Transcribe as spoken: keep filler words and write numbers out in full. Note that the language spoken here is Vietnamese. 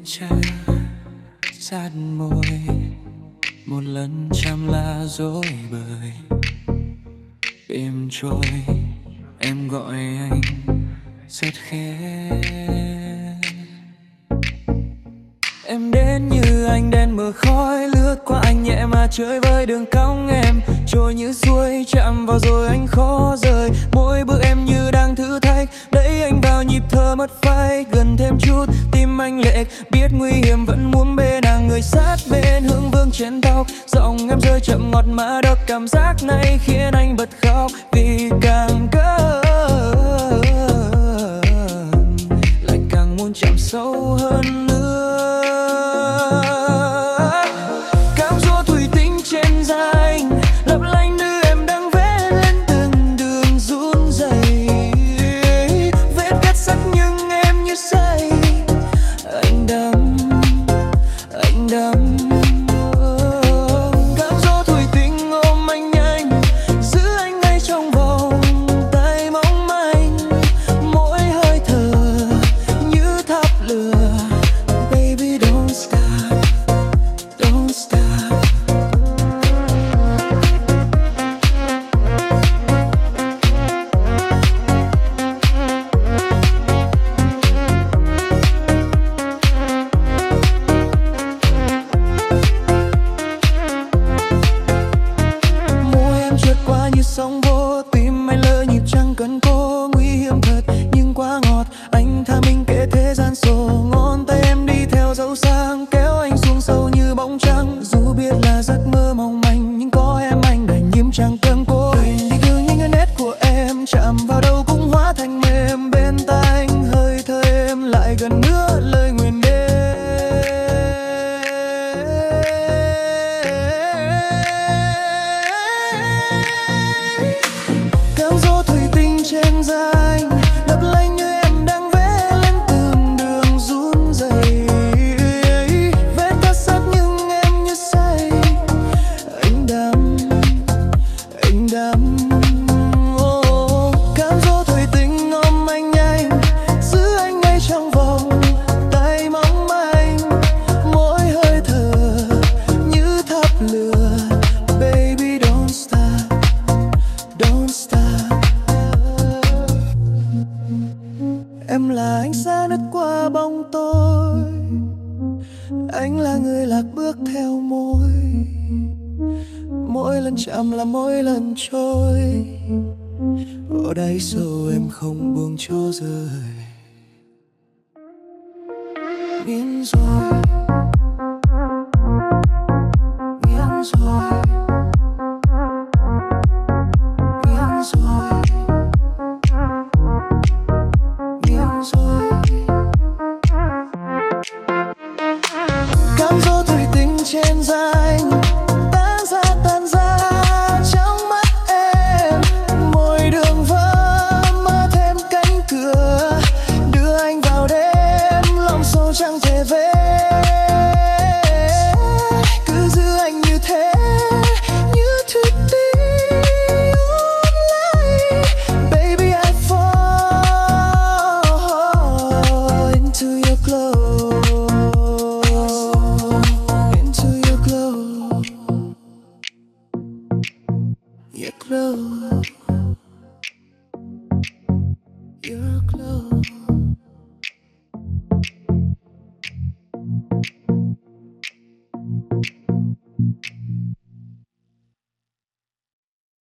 cha sát môi, một lần trăm la dối bời. Đêm trôi em gọi anh rất khẽ. Em đến như anh đèn mờ khói, lướt qua anh nhẹ mà chơi với đường cong em. Trôi như suối chạm vào rồi anh khó rời. Mỗi bước em như đang thử thách, đẩy anh vào nhịp thở mất phai. Gần thêm chút tim anh lệch, biết nguy hiểm vẫn muốn bên nàng. Người sát bên hương vương trên tóc, giọng em rơi chậm ngọt mà đọc. Cảm giác này khiến anh bật khóc vì càng gần lại càng muốn chạm sâu hơn nữa. Sóng vô tim anh lỡ nhịp chẳng cần cố. Nguy hiểm thật nhưng quá ngọt, anh tha mình kể thế gian sổ. Ngón tay em đi theo dấu sang, kéo anh xuống sâu như bóng trăng. Dù biết là giấc mơ mong manh, nhưng có em anh đành nhím chẳng cần cố. Tình đi cứ nhanh hơn nét của em, chạm vào đâu cũng hóa thành mềm. Bên tai anh hơi thở em lại gần nữa lời nguyền đêm. Trên da anh lấp lánh như em đang vẽ lên từng đường run rẩy. Vết cắt sát nhưng em như say. Anh đắm, anh đắm. Oh, cám dỗ thủy tinh ôm anh nhanh, giữ anh ngay trong vòng tay mong manh. Mỗi hơi thở như tháp lửa. Baby don't stop, don't stop. Em là ánh sáng lướt qua bóng tôi, anh là người lạc bước theo môi. Mỗi lần chạm là mỗi lần trôi, ở đáy sâu em không buông cho rời. Nghiến rồi, nghiến rồi, nghiến rồi. Cám dỗ thủy tinh trên da anh tan ra tan ra trong mắt em. Mỗi đường vỡ mở thêm cánh cửa, đưa anh vào đêm lòng sâu chẳng thể về. Cứ giữ anh như thế, như thủy tinh online. Baby I fall into your glow. Your glow, your glow.